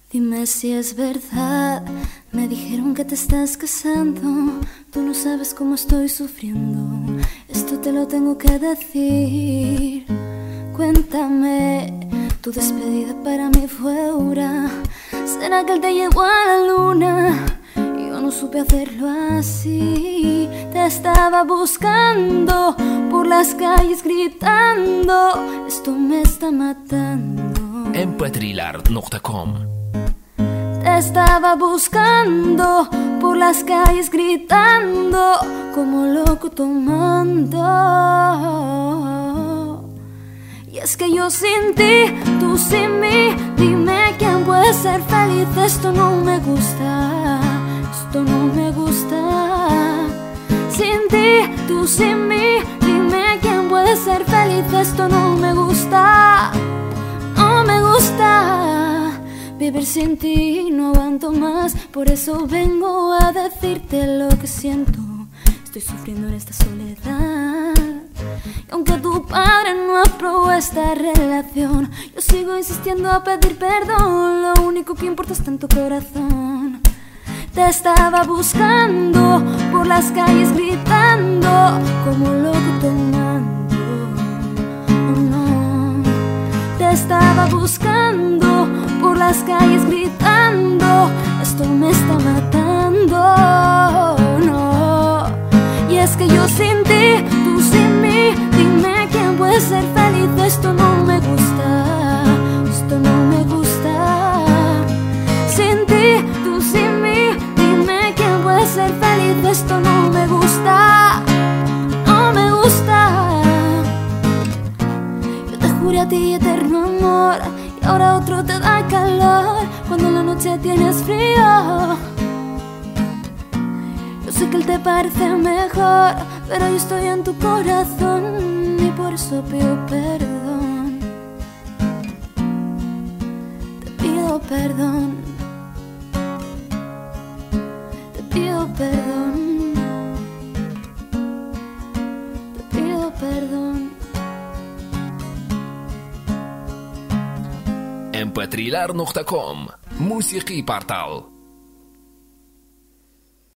Dime si es verdad, me dijeron que te estás casando. Tú no sabes cómo estoy sufriendo, esto te lo tengo que decir. Cuéntame, tu despedida para mí fue dura. ¿Será que él te llevó a la luna? Yo no supe hacerlo así. Te estaba buscando por las calles gritando, esto me está matando. mp3lar.com. Te estaba buscando por las calles gritando, como loco tomando. Y es que yo sin ti, tú sin mí, dime quién puede ser feliz. Esto no me gusta, esto no me gusta. Sin ti, tú sin mí, dime quién puede ser feliz. Esto no me gusta, no me gusta. Vivir sin ti no aguanto más, por eso vengo a decirte lo que siento. Estoy sufriendo en esta soledad, y aunque tu padre no aprobó esta relación, yo sigo insistiendo a pedir perdón. Lo único que importa está en tu corazón. Te estaba buscando por las calles gritando, como loco tomando. Oh no, te estaba buscando por las calles gritando, esto me está matando. No, y es que yo sin ti, tú sin mí, dime quién puede ser feliz. Esto no me gusta, esto no me gusta. Sin ti, tú sin mí, dime quién puede ser feliz. Esto no me gusta, no me gusta. Yo te juré a ti eterno amor, y ahora otro te da calor cuando en la noche tienes frío. Yo sé que él te parece mejor, pero yo estoy en tu corazón y por eso pido perdón. Te pido perdón, te pido perdón, te pido perdón. mp3lar.com. موسيقي بارتال.